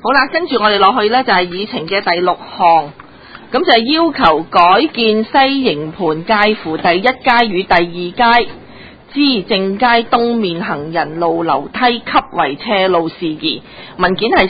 好啦，跟住我哋落去呢，就係議程嘅第6項，咁就係要求改建西營盤介乎第1街與第2街之正街東面行人路樓梯級為斜路事宜。文件係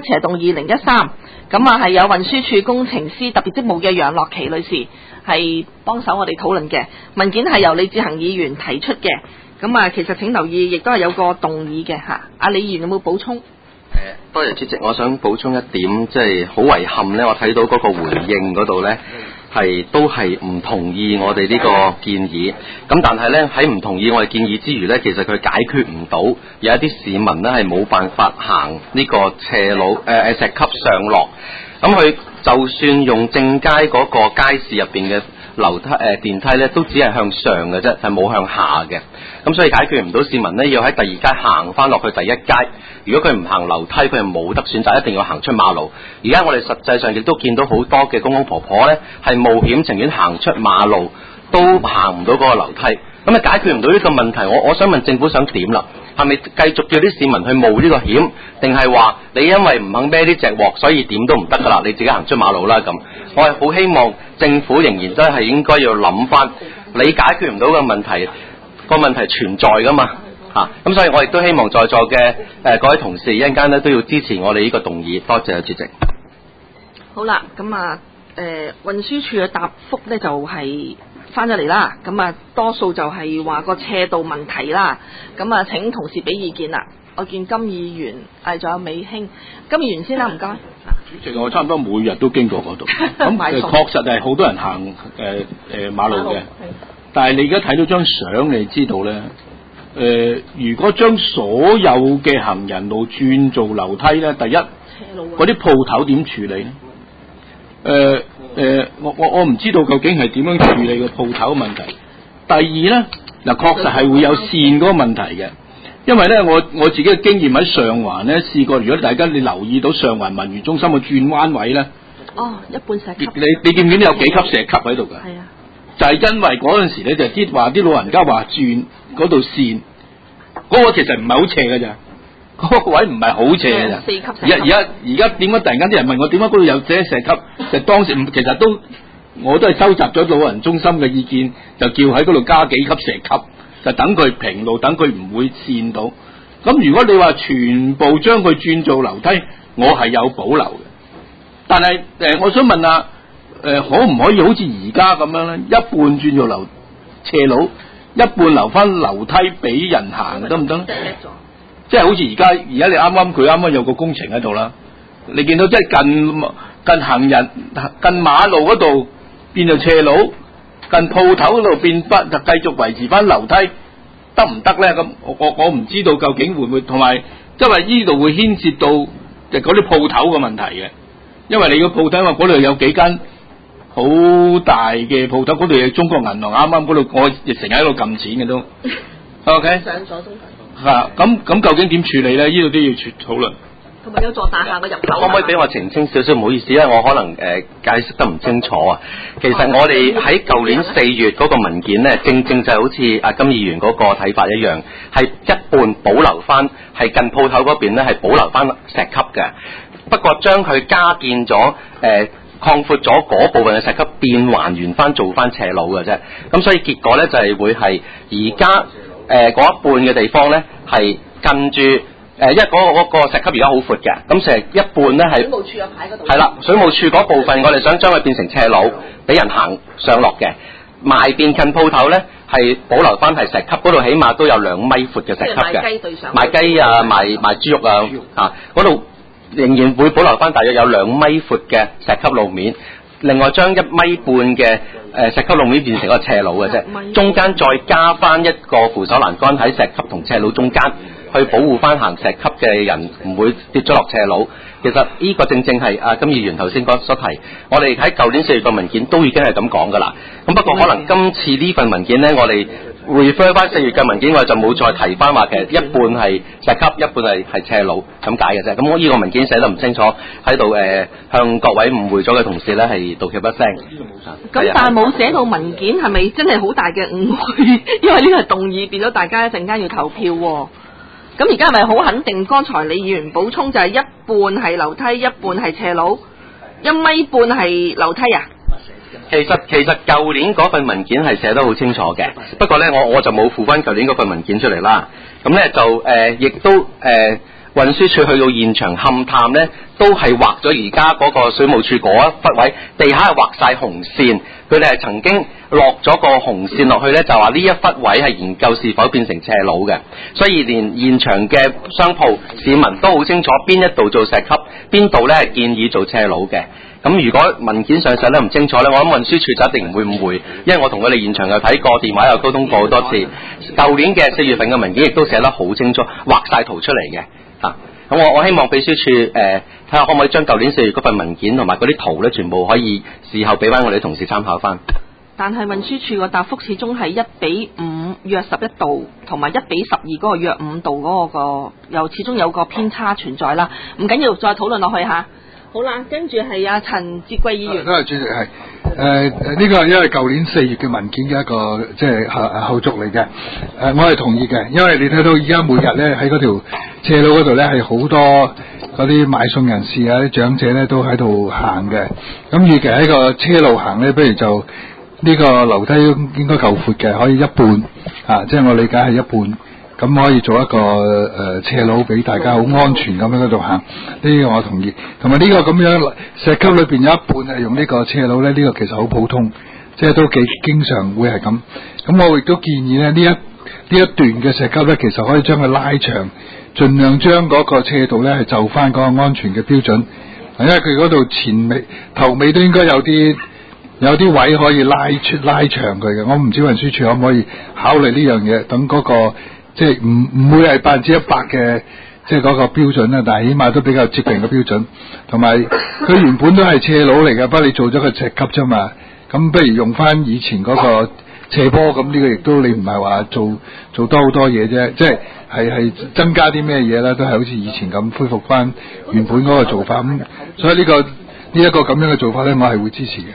47/2013，咁係有運輸署工程師特別職務嘅楊樂琪女士係幫手我哋討論嘅。文件係由李志恒議員提出嘅，咁其實請留意，亦都係有個動議嘅嚇。阿李議員有冇補充？ 多謝主席，我想補充一點，即係好遺憾呢，我睇到嗰個回應嗰度呢，都係唔同意我哋呢個建議。咁但係呢，喺唔同意我哋建議之餘呢，其實佢解決唔到有一啲市民呢係冇辦法行呢個斜路石級上落。咁佢就算用正街嗰個街市入邊嘅樓梯電梯呢，都只係向上嘅啫，係冇向下嘅。咁所以解決唔到市民呢要喺第2街行翻落去第1街。如果佢唔行樓梯，佢係冇得選擇，一定要行出馬路。而家我哋實際上亦都見到好多嘅公公婆婆呢係冒險情願行出馬路，都行唔到嗰個樓梯。咁解決唔到呢個問題，我想問政府想點啦？係咪繼續叫啲市民去冒呢個險，定係話你因為唔肯孭呢隻鑊，所以點都唔得噶啦？你自己行出馬路啦咁。我係好希望政府仍然真係應該要諗翻，你解決唔到嘅問題，個問題存在噶嘛。咁所以我亦都希望在座嘅各位同事一陣間咧都要支持我哋呢個動議。多謝主席。 好啦，咁運輸署嘅答覆咧就係翻咗嚟啦。咁多數就係話個斜度問題啦。咁請同事俾意見啦。我見金議員仲有美興，金議員先啦，唔該。 主席，我差唔多每日都經過嗰度，咁確實係好多人行馬路嘅。但係你而家睇到張相，你知道咧。如果將所有嘅行人路轉做樓梯咧，第一嗰啲鋪頭點處理咧？我唔知道究竟係點樣處理個鋪頭嘅問題。第二咧，確實係會有線嗰個問題嘅，因為咧我自己嘅經驗喺上環咧試過，如果大家你留意到上環文娛中心嘅轉彎位咧， 一半石級， 你見唔見到有幾級石級喺度㗎？係啊，就係因為嗰陣時咧就啲老人家話轉嗰度線。嗰個其實唔係好斜嘅咋，嗰個位唔係好斜嘅咋。4級石級。而家點解突然間啲人問我點解嗰度有這石級？就當時其實我都係收集咗老人中心嘅意見，就叫喺嗰度加幾級石級，就等佢平路，等佢唔會跣到。咁如果你話全部將佢轉做樓梯，我係有保留嘅。但係我想問下，可唔可以好似而家咁樣咧，一半轉做斜路？一半留翻樓梯俾人行得唔得？即係好似而家你佢啱啱有個工程喺度啦，你見到即係近行人近馬路嗰度變做斜路，近鋪頭嗰度變翻就繼續維持翻樓梯，得唔得咧？咁我唔知道究竟會唔會，同埋因為呢度會牽涉到就嗰啲鋪頭嘅問題嘅，因為你個鋪頭因為嗰度有幾間。好大嘅鋪頭，嗰度有中國銀行，啱啱嗰度我亦成日喺度撳錢嘅都 ，OK 上咗中銀咁究竟點處理咧？呢度都要討論。 同埋有座大廈嘅入口。 可唔可以俾我澄清少少？唔好意思，因為我可能解釋得唔清楚啊。其實我哋喺舊年4月嗰個文件咧，正就係好似阿金議員嗰個睇法一樣，係一半保留翻，係近鋪頭嗰邊咧係保留翻石級嘅，不過將佢加建咗擴闊咗嗰部分嘅石級，變還原翻做翻斜路嘅啫。咁所以結果咧就係會係而家嗰一半嘅地方咧係近住因為嗰個石級而家好闊嘅，咁成一半咧係水務署有牌嗰度。係啦，水務署嗰部分我哋想將佢變成斜路，俾人行上落嘅。埋邊近鋪頭咧係保留翻係石級，嗰度起碼都有2米闊嘅石級嘅。賣雞對上。賣雞啊，賣豬肉啊，嗰度。仍然會保留翻大約有2米闊嘅石級路面，另外將1米半嘅石級路面變成一個斜路嘅啫，中間再加翻一個扶手欄杆喺石級同斜路中間，去保護翻行石級嘅人唔會跌咗落斜路。其實呢個正正係金議員頭先所提，我哋喺舊年4月嘅文件都已經係咁講噶啦。咁不過可能今次呢份文件呢，我哋refer 翻4月嘅文件，我哋就冇再提翻話其實一半係石級，一半係斜路咁解嘅啫。咁我呢個文件寫得唔清楚，喺度向各位誤會咗嘅同事咧係道歉一聲。 咁但係冇寫到文件，係咪真係好大嘅誤會？因為呢個係動議變咗，大家一陣間要投票喎。 咁而家係咪好肯定？剛才李議員補充就係一半係樓梯，一半係斜路，1.5米係樓梯啊？ 其實舊年嗰份文件係寫得好清楚嘅，不過呢，我就冇附翻舊年嗰份文件出嚟啦。咁呢，就亦都運輸署去到現場勘探呢，都係畫咗而家嗰個水務署嗰一忽位，地下係畫晒紅線，佢哋係曾經落咗個紅線落去呢，就話呢一忽位係研究是否變成斜路嘅，所以連現場嘅商鋪市民都好清楚邊一度做石級，邊度呢係建議做斜路嘅。咁如果文件上寫得唔清楚呢，我諗運輸署就一定唔會誤會，因為我同佢哋現場又睇過，電話又溝通過好多次。舊年嘅4月份嘅文件亦都寫得好清楚，畫晒圖出嚟嘅。咁我希望秘書處睇下可唔可以將舊年4月嗰份文件同埋嗰啲圖呢，全部可以事後俾翻我哋同事參考翻。 但係運輸署個答覆始終係1:5約11度，同埋1:12嗰個約5度嗰個又始終有個偏差存在啦。唔緊要，再討論落去嚇。好啦，跟住係阿陳志貴議員。 都係主席係呢個係因為舊年4月嘅文件嘅一個即係後續嚟嘅。我係同意嘅，因為你睇到而家每日咧喺嗰條斜路嗰度咧係好多嗰啲買餸人士啊、啲長者咧都喺度行嘅。咁與其喺個車路行咧，不如就呢個樓梯應該夠闊嘅，可以一半即係我理解係一半。咁可以做一個斜路俾大家好安全咁喺嗰度行，呢個我同意。同埋呢個咁樣石級裏邊有一半係用呢個斜路咧，呢個其實好普通，即係都幾經常會係咁。咁我亦都建議咧，呢一段嘅石級咧，其實可以將佢拉長，盡量將嗰個斜度咧係就翻嗰個安全嘅標準。因為佢嗰度前尾頭尾都應該有啲位可以拉長佢嘅。我唔知運輸署可唔可以考慮呢樣嘢，等嗰個即係唔會係100%嘅，即係嗰個標準啦，但係起碼都比較接近嘅標準。同埋佢原本都係斜路嚟嘅，不過你做咗個石級啫嘛。咁不如用翻以前嗰個斜坡，咁呢個亦都你唔係話做多好多嘢啫，即係增加啲咩嘢啦，都係好似以前咁恢復翻原本嗰個做法。咁所以呢一個咁樣嘅做法咧，我係會支持嘅。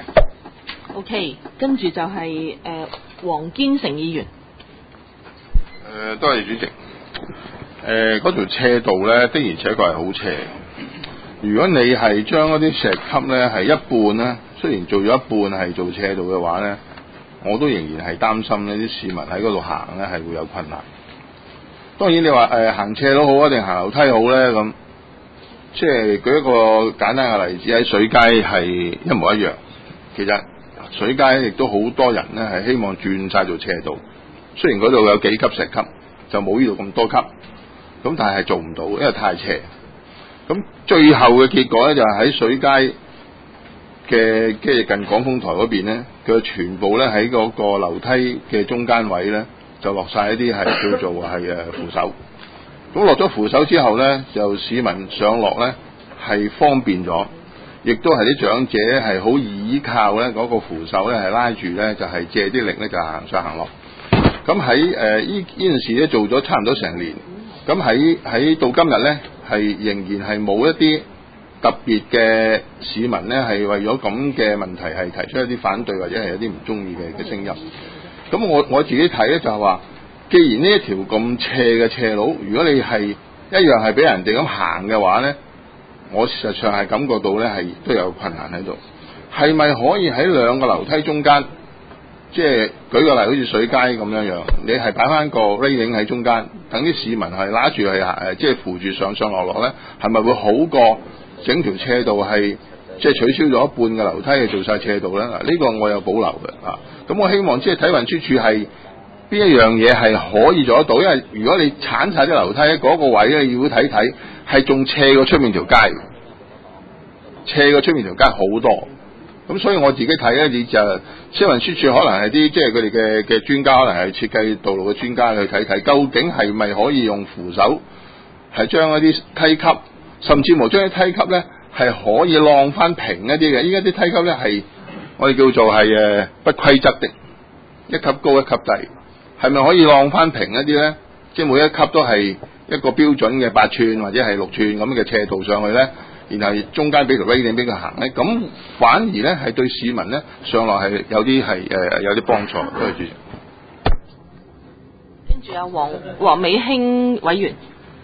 OK， 跟住就係黃堅成議員。 多謝主席。嗰條斜道咧，的而且確係好斜。如果你係將嗰啲石級咧係一半咧，雖然做咗一半係做斜道嘅話咧，我都仍然係擔心呢啲市民喺嗰度行咧係會有困難。當然你話行斜路好啊，定行樓梯好咧咁，即係舉一個簡單嘅例子，喺水街係一模一樣。其實水街亦都好多人咧係希望轉晒做斜道。雖然嗰度有幾級石級，就冇呢度咁多級，咁但係做唔到，因為太斜。咁最後嘅結果咧，就係喺水街嘅即係近港風台嗰邊咧，佢全部咧喺嗰個樓梯嘅中間位咧，就落晒一啲係叫做係扶手。咁落咗扶手之後咧，就市民上落咧係方便咗，亦都係啲長者係好依靠咧嗰個扶手咧係拉住咧，就係借啲力咧就行上行落。咁喺呢件事咧做咗差唔多成年，咁喺到今日咧係仍然係冇一啲特別嘅市民咧係為咗咁嘅問題係提出一啲反對或者係有啲唔中意嘅聲音。咁我自己睇咧就係話，既然呢一條咁斜嘅斜路，如果你係一樣係俾人哋咁行嘅話咧，我事實上係感覺到咧係都有困難喺度。係咪可以喺兩個樓梯中間？即係舉個例，好似水街咁樣，你係擺翻個 railing 喺中間，等啲市民係拉住係即係扶住上落咧，係咪會好過整條斜道係即係取消咗一半嘅樓梯去做晒斜道咧？嗱，呢個我有保留嘅啊。咁我希望即係睇運輸署係邊一樣嘢係可以做得到，因為如果你鏟晒啲樓梯嗰個位咧，要睇睇係仲斜過出面條街，斜過出面條街好多。咁所以我自己睇咧，你就消運輸署可能係啲即係佢哋嘅專家，可能係設計道路嘅專家去睇睇，究竟係咪可以用扶手係將一啲梯級，甚至乎將啲梯級咧係可以晾翻平一啲嘅。依家啲梯級咧係我哋叫做係不規則的，一級高一級低，係咪可以晾翻平一啲咧？即係每一級都係一個標準嘅8寸或者係6寸咁嘅斜道上去咧？然後中間俾條 railing 俾佢行咧，咁反而咧係對市民咧上落係有啲係有啲幫助。多謝主席。 跟住黃美興委員。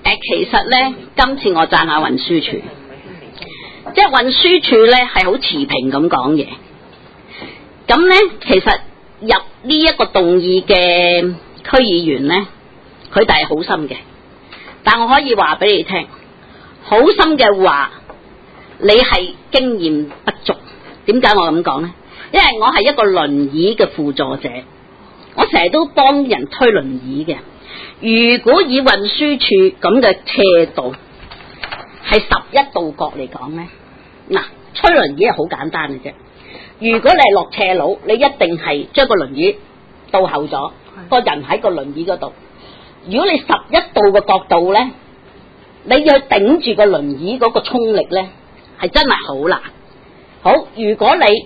其實咧，今次我讚下運輸署，即係運輸署咧係好持平咁講嘢。咁咧，其實入呢一個動議嘅區議員咧，佢哋係好心嘅。但我可以話俾你聽，好心嘅話，你係經驗不足。點解我咁講咧？因為我係一個輪椅嘅輔助者，我成日都幫人推輪椅嘅。如果以運輸處咁嘅斜度係11度角嚟講咧，嗱，推輪椅係好簡單嘅啫。如果你係落斜路，你一定係將個輪椅倒後咗，個人喺個輪椅嗰度。如果你11度嘅角度咧，你要頂住個輪椅嗰個衝力咧，係真係好難。好，如果你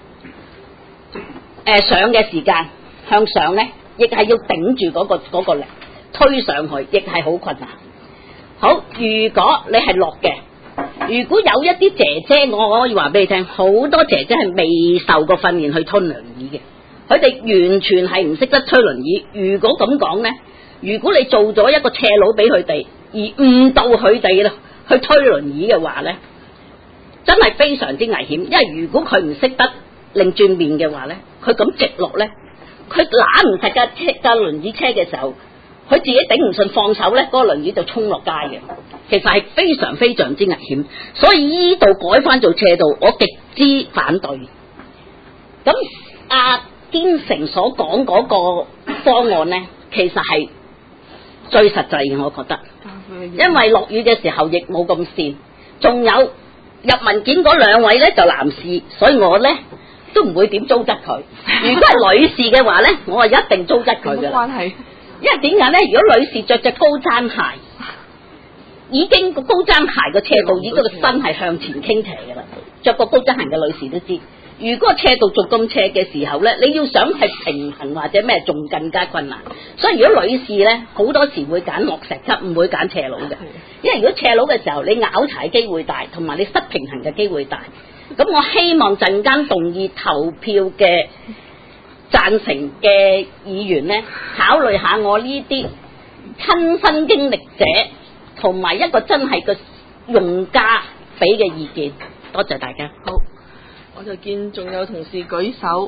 上嘅時間向上咧，亦係要頂住嗰個力推上去，亦係好困難。好，如果你係落嘅，如果有一啲姐姐，我可以話俾你聽，好多姐姐係未受過訓練去推輪椅嘅，佢哋完全係唔識得推輪椅。如果咁講咧，如果你做咗一個斜路俾佢哋，而誤導佢哋啦去推輪椅嘅話咧，真係非常之危險。因為如果佢唔識得擰轉面嘅話咧，佢咁直落咧，佢攬唔實架輪椅車嘅時候，佢自己頂唔順放手咧，嗰個輪椅就衝落街嘅。其實係非常非常之危險，所以依度改翻做斜道，我極之反對。咁阿堅成所講嗰個方案咧，其實係最實際嘅，我覺得，因為落雨嘅時候亦冇咁跣，仲有入文件嗰兩位咧就男士，所以我咧都唔會點糟質佢。如果係女士嘅話咧，我係一定糟質佢嘅。 關係， 因為點解咧？如果女士着隻高踭鞋，已經個高踭鞋個斜度已經個身係向前傾斜嘅啦。着個高踭鞋嘅女士都知，如果斜度仲咁斜嘅時候咧，你要想係平衡或者咩，仲更加困難。所以如果女士咧，好多時會揀落石級，唔會揀斜路嘅。因為如果斜路嘅時候，你拗柴機會大，同埋你失平衡嘅機會大。咁我希望陣間動議投票嘅贊成嘅議員咧，考慮下我呢啲親身經歷者同埋一個真係個用家俾嘅意見。多謝大家。 好，我就見仲有同事舉手。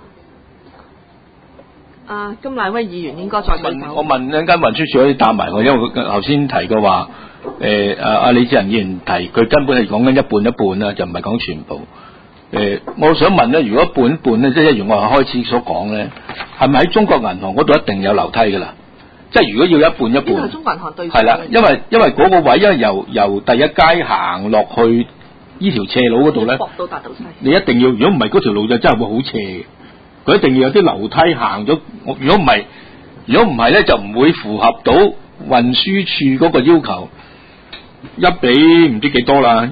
金乃威議員應該再舉手。 我問陣間運輸署可以答埋我，因為佢頭先提過話，阿李志仁議員提佢根本係講緊一半一半啦，就唔係講全部。我想問咧，如果一半一半咧，即係一如我開始所講咧，係咪喺中國銀行嗰度一定有樓梯㗎啦？即係如果要一半一半， 中國銀行對係啦，因為嗰個位，因為由第一街行落去呢條斜路嗰度咧，你一定要，如果唔係嗰條路就真係會好斜嘅，佢一定要有啲樓梯行咗。如果唔係咧，就唔會符合到運輸處嗰個要求，一比唔知幾多啦。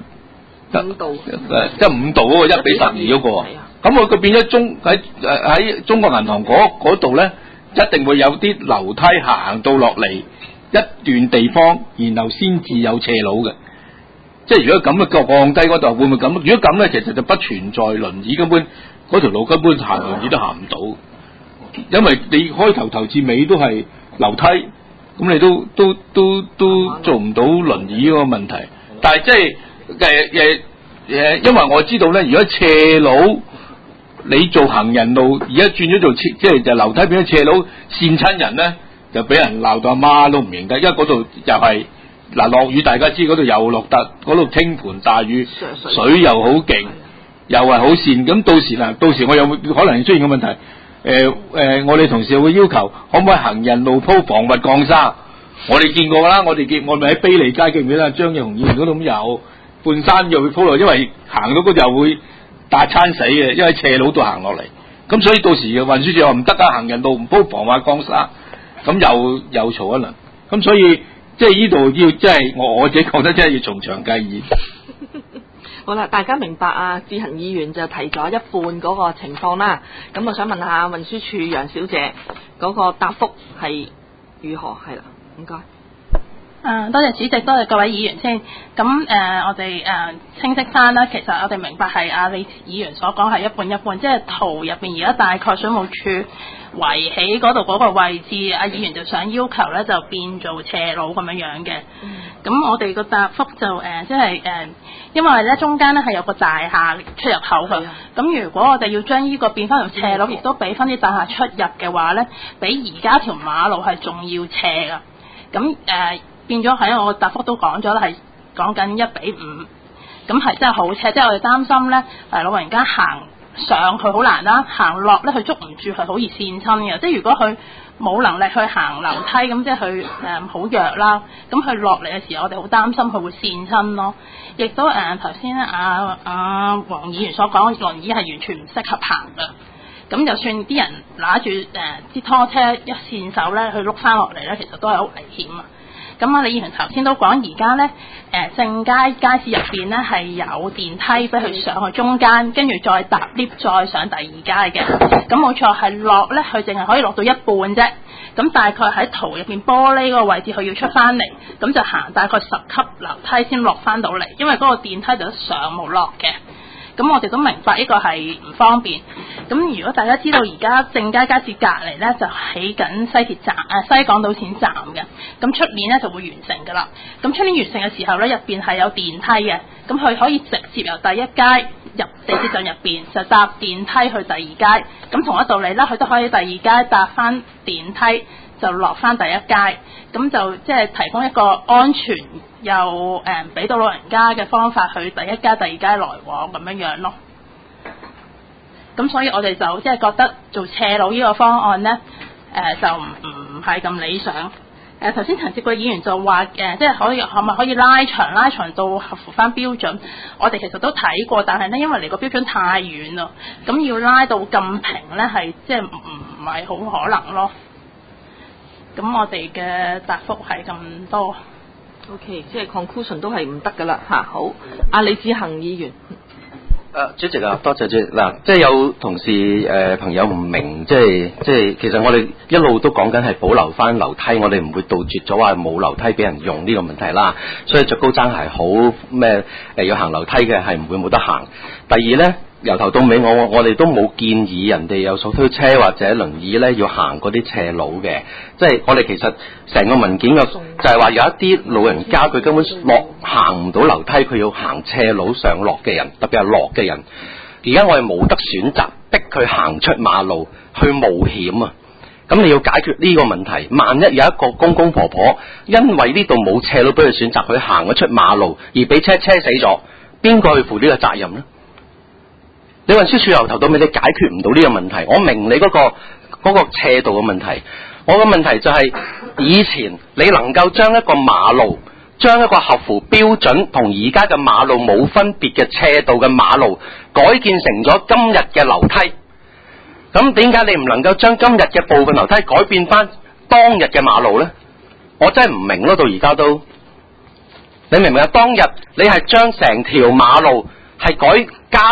5度， 即係5度嗰個1比12嗰個，咁佢變咗喺中國銀行嗰度咧，一定會有啲樓梯行到落嚟一段地方，然後先至有斜路嘅。即係如果咁嘅降低嗰度，會唔會咁？如果咁咧，其實就不存在輪椅，根本嗰條路根本行輪椅都行唔到，因為你開頭至尾都係樓梯，咁你都做唔到輪椅嗰個問題。但係即係因為我知道咧，如果斜路你做行人路，而家轉咗做即係就樓梯變咗斜路，跣親人咧就俾人鬧到阿媽都唔認得，因為嗰度又係嗱落雨，大家知嗰度又落得，嗰度傾盆大雨，水又好勁，又係好跣。咁到時我有冇可能出現個問題？我哋同事會要求可唔可以行人路鋪防滑降沙？我哋見過啦，我咪喺卑利街記唔記得張翼雄議員嗰度咁有半山又會鋪落，因為行到嗰度又會打餐死嘅，因為斜路度行落嚟。咁所以到時運輸署話唔得啊，行人路唔鋪防滑降沙，咁又嘈一輪。咁所以即係呢度要即係我自己覺得真係要從長計議。 好啦，大家明白啊？志恒議員就提咗一半嗰個情況啦。咁我想問下運輸署楊小姐嗰個答覆係如何？係啦，唔該。 多謝主席，多謝各位議員先。咁我哋清晰翻啦，其實我哋明白係李議員所講係一半一半，即係圖入邊而家大概水務署圍起嗰度嗰個位置，議員就想要求咧就變做斜路咁樣嘅。咁我哋個答覆就即係因為咧中間咧係有個大廈出入口嘅，咁如果我哋要將呢個變翻條斜路，亦都俾翻啲大廈出入嘅話咧，比而家條馬路係仲要斜㗎。咁變咗喺我個答覆都講咗啦，係講緊1:5，咁係真係好斜，即係我哋擔心咧，老人家行上去好難啦，行落咧佢捉唔住，係好易跣親嘅。即係如果佢冇能力去行樓梯，咁即係佢好弱啦，咁佢落嚟嘅時候，我哋好擔心佢會跣親咯。亦都頭先咧黃議員所講，輪椅係完全唔適合行嘅。咁就算啲人拿住支拖車一跣手咧，佢碌翻落嚟咧，其實都係好危險啊！咁李議員頭先都講，而家咧正街市入邊咧係有電梯俾佢上去中間，跟住再搭 lift 再上第2階嘅。咁冇錯，係落咧，佢淨係可以落到一半啫。咁大概喺圖入邊玻璃嗰個位置，佢要出翻嚟，咁就行大概10級樓梯先落翻到嚟，因為嗰個電梯就得上冇落嘅。咁我哋都明白呢個係唔方便。咁如果大家知道而家正街街市隔離咧就起緊西鐵站西港島線站嘅，咁出年咧就會完成㗎啦。咁出年完成嘅時候咧，入邊係有電梯嘅，咁佢可以直接由第1階入地鐵站入邊，就搭電梯去第2階。咁同一道理啦，佢都可以第2階搭翻電梯就落翻第1階，咁就即係提供一個安全又俾到老人家嘅方法去第1階、第2階來往咁樣咯。咁所以我哋就即係覺得做斜路呢個方案咧，就唔係咁理想。頭先陳志貴議員就話即係可唔可以拉長到合乎翻標準？我哋其實都睇過，但係咧因為離個標準太遠啦，咁要拉到咁平咧係即係唔係好可能咯。咁我哋嘅答覆係咁多。 OK， 即係 conclusion 都係唔得㗎啦嚇。好，李志恒議員。 主席啊，多謝主席嗱，即係有同事朋友唔明，即係其實我哋一路都講緊係保留翻樓梯，我哋唔會杜絕咗話冇樓梯俾人用呢個問題啦。所以着高踭鞋好咩要行樓梯嘅係唔會冇得行。第二呢，由頭到尾我哋都冇建議人哋有手推車或者輪椅呢要行嗰啲斜路嘅，即係我哋其實成個文件嘅就係話有一啲老人家佢根本行唔到樓梯，佢要行斜路上落嘅人，特別係落嘅人。而家我哋冇得選擇，逼佢行出馬路去冒險啊！咁你要解決呢個問題，萬一有一個公公婆婆因為呢度冇斜路俾佢選擇，佢行咗出馬路而俾車死咗，邊個去負呢個責任呢？你運輸署由頭到尾你解決唔到呢個問題，我明你嗰個斜度嘅問題，我嘅問題就係以前你能夠將一個馬路，將一個合乎標準同而家嘅馬路冇分別嘅斜度嘅馬路改建成咗今日嘅樓梯，咁點解你唔能夠將今日嘅部分樓梯改變翻當日嘅馬路呢？我真係唔明咯，到而家都，你明唔明啊？當日你係將成條馬路係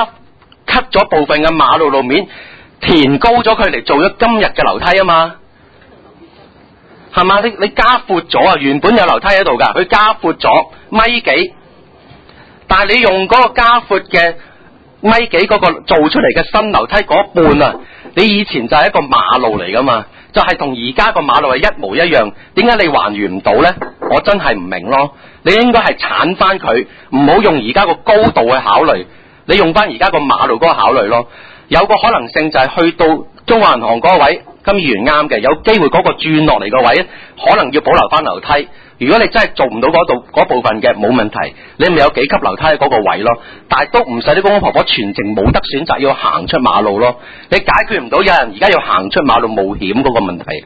cut 咗部分嘅馬路路面，填高咗佢嚟做咗今日嘅樓梯啊嘛，係嘛？你加闊咗啊，原本有樓梯喺度噶，佢加闊咗米幾，但係你用嗰個加闊嘅米幾嗰個做出嚟嘅新樓梯嗰半啊，你以前就係一個馬路嚟噶嘛，就係同而家個馬路係一模一樣，點解你還原唔到呢？我真係唔明咯，你應該係鏟翻佢，唔好用而家個高度去考慮。你用翻而家個馬路嗰個考慮咯，有個可能性就係去到中華銀行嗰個位，金議員啱嘅，有機會嗰個轉落嚟個位可能要保留翻樓梯。如果你真係做唔到嗰部分嘅，冇問題，你咪有幾級樓梯喺嗰個位咯。但係都唔使啲公公婆婆全程冇得選擇要行出馬路咯。你解決唔到有人而家要行出馬路冒險嗰個問題。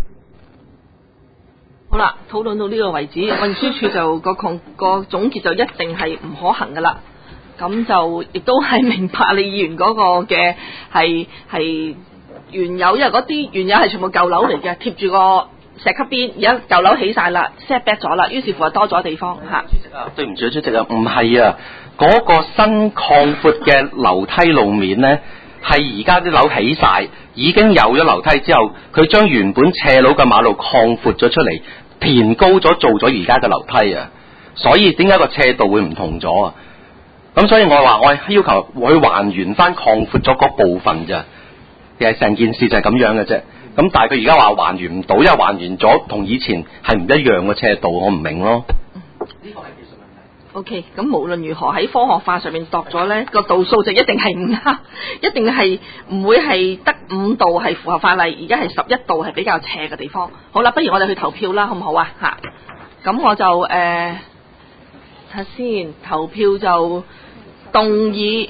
好啦，討論到呢個為止，運輸署就個總結就一定係唔可行噶啦。咁就亦都係明白李議員嗰個嘅係原有，因為嗰啲原有係全部舊樓嚟嘅，貼住個石級邊，而家舊樓起晒啦 set back 咗啦，於是乎就多咗地方嚇。主席啊， 對唔住主席啊，唔係啊，嗰個新擴闊嘅樓梯路面呢，係而家啲樓起晒，已經有咗樓梯之後，佢將原本斜路嘅馬路擴闊咗出嚟， 填高咗做咗而家嘅樓梯啊，所以點解個斜度會唔同咗啊？咁所以我話我要求去還原翻擴闊咗嗰部分咋，其實成件事就係咁樣嘅啫。咁但係佢而家話還原唔到，因為還原咗同以前係唔一樣嘅斜度，我唔明咯。呢個係技術問題。 OK， 咁無論如何喺科學化上面度咗呢個度數就一定係唔啱，一定係唔會係得5度係符合法例，而家係11度係比較斜嘅地方。好啦，不如我哋去投票啦，好唔好啊？嚇，咁我就睇下先，投票就動議。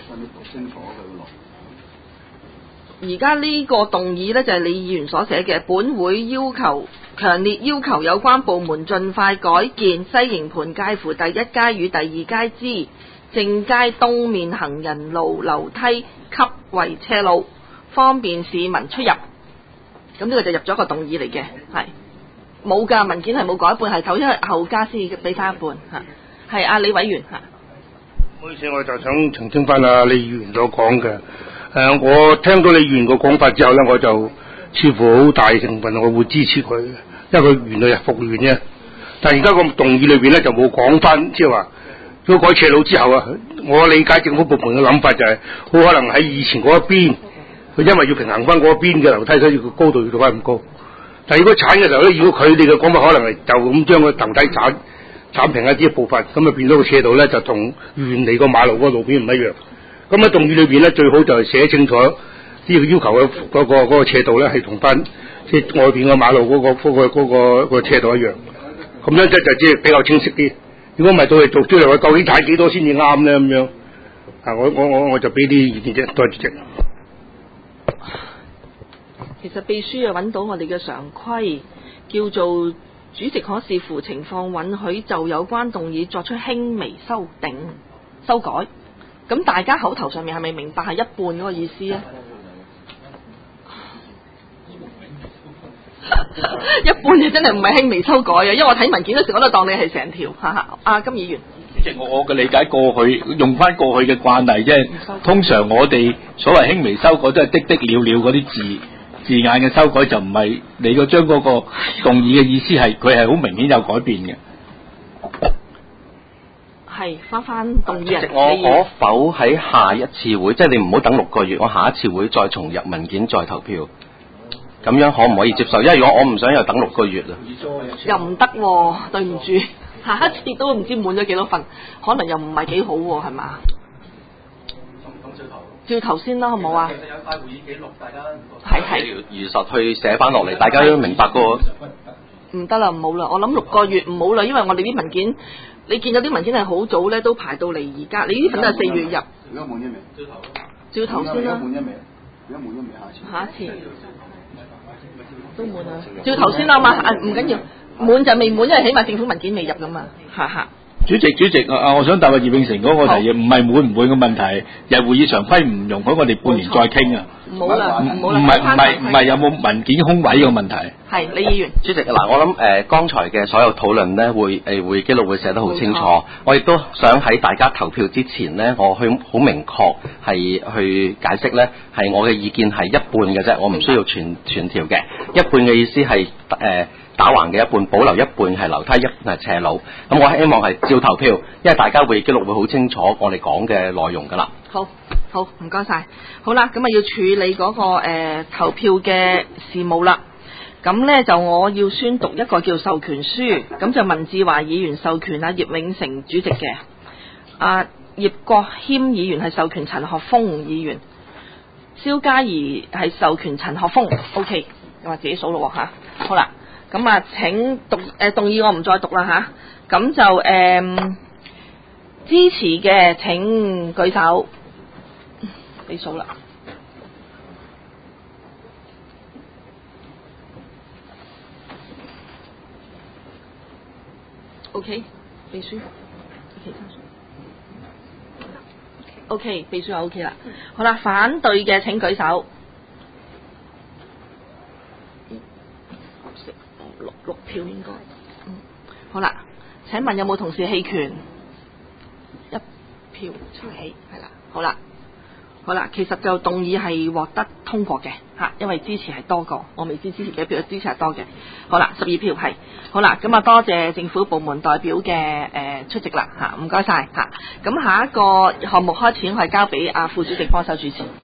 而家呢個動議呢，就係李議員所寫嘅，本會強烈要求有關部門盡快改建西營盤介乎第一街與第二街之正街東面行人路樓梯級為斜路，方便市民出入。咁呢個就入咗個動議嚟嘅，係冇㗎，文件係冇改一半，係頭一後加先俾翻一半嚇。係阿李委員嚇。 唔好意思，我就想澄清翻阿李議員所講嘅。我聽到李議員個講法之後咧，我就似乎好大成分我會支持佢，因為佢原來係復原啫。但係而家個動議裏邊咧就冇講翻，即係話如果改斜路之後啊，我理解政府部門嘅諗法就係好可能喺以前嗰一邊，佢因為要平衡翻嗰邊嘅樓梯，所以個高度要到翻咁高。但係如果鏟嘅時候咧，如果佢哋嘅講法可能係就咁將個樓梯鏟平一啲部分，咁啊變咗個斜度咧就同原嚟個馬路嗰個路邊唔一樣。咁喺動議裏邊咧，最好就係寫清楚呢個要求嘅嗰個斜度咧，係同翻即係外邊個馬路嗰個斜度一樣。咁樣即係即係比較清晰啲。如果唔係到嚟做出嚟話，究竟踩幾多先至啱咧？咁樣啊，我就俾啲意見啫，多謝主席。 其實秘書啊揾到我哋嘅常規，叫做主席可視乎情況允許就有關動議作出輕微修改。咁大家口頭上面係咪明白係一半嗰個意思咧？一半就真係唔係輕微修改啊！因為我睇文件嗰時我都當你係成條。阿金議員， 主席，我嘅理解過去用翻過去嘅慣例，即係通常我哋所謂輕微修改都係的了嗰啲字眼嘅修改，就唔係你個將嗰個動議嘅意思係佢係好明顯有改變嘅。 係翻動議人。 我可否喺下一次會，即係你唔好等6個月，我下一次會再重入文件再投票，咁樣可唔可以接受？因為如果我唔想又等6個月啊， 又唔得喎，對唔住，下一次都唔知滿咗幾多份，可能又唔係幾好喎，係嘛？照頭先啦，好唔好啊？其實有塊會議記錄，大家係如實去寫翻落嚟，大家都明白個。 唔得啦，唔好啦，我諗6個月唔好啦，因為我哋啲文件。你見到啲文件係好早咧，都排到嚟而家。你呢份都係4月入。而家滿咗未？照頭先啦。而家滿咗未？而家滿咗未？下一次。都滿啦。照頭先啦嘛，唔緊要，滿就未滿，因為起碼政府文件未入噶嘛。 主席，我想答阿葉永成嗰個提議，唔係滿唔滿嘅問題，又係會議常規唔容許我哋半年再傾啊。 唔好啦， 唔係有冇文件空位嘅問題。 係李議員。主席嗱，我諗剛才嘅所有討論呢，會議記錄會寫得好清楚。我亦都想喺大家投票之前呢，我去好明確係去解釋呢，係我嘅意見係一半嘅啫，我唔需要全條嘅。一半嘅意思係打橫嘅一半，保留一半係樓梯，一半係斜路。咁我希望係照投票，因為大家會議記錄會好清楚我哋講嘅內容㗎啦。 好，唔該晒。好啦，咁啊要處理嗰個投票嘅事務啦。咁呢，就我要宣讀一個叫授權書，咁就文志華議員授權葉永成主席嘅，葉國謙議員係授權陳學鋒議員，蕭嘉怡係授權陳學鋒。OK， 我自己數咯吓。好啦，咁請動議我唔再讀啦吓。咁就支持嘅請舉手。你數啦。OK， 秘書。OK， 秘書就 OK 啦。好啦，反對嘅請舉手。六票應該。好啦，請問有冇同事棄權？1票出起，係啦。好啦。 好啦，其實就動議係獲得通過嘅嚇，因為支持係多過，我未知支持幾票，支持係多嘅。好啦，12票係。好啦，咁啊多謝政府部門代表嘅出席啦嚇，唔該晒嚇。咁下一個項目開始，我係交俾副主席幫手主持。